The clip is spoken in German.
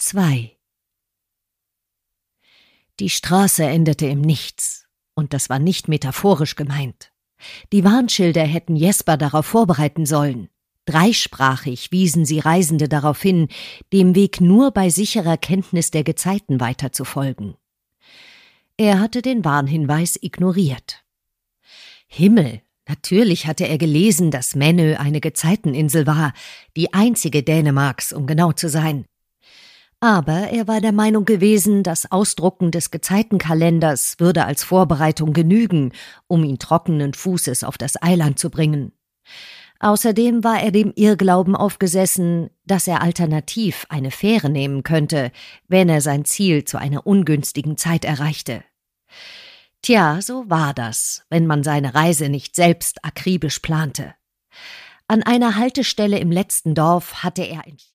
2. Die Straße endete im Nichts, und das war nicht metaphorisch gemeint. Die Warnschilder hätten Jesper darauf vorbereiten sollen. Dreisprachig wiesen sie Reisende darauf hin, dem Weg nur bei sicherer Kenntnis der Gezeiten weiter zu folgen. Er hatte den Warnhinweis ignoriert. Himmel! Natürlich hatte er gelesen, dass Mänö eine Gezeiteninsel war, die einzige Dänemarks, um genau zu sein. Aber er war der Meinung gewesen, das Ausdrucken des Gezeitenkalenders würde als Vorbereitung genügen, um ihn trockenen Fußes auf das Eiland zu bringen. Außerdem war er dem Irrglauben aufgesessen, dass er alternativ eine Fähre nehmen könnte, wenn er sein Ziel zu einer ungünstigen Zeit erreichte. Tja, so war das, wenn man seine Reise nicht selbst akribisch plante. An einer Haltestelle im letzten Dorf hatte er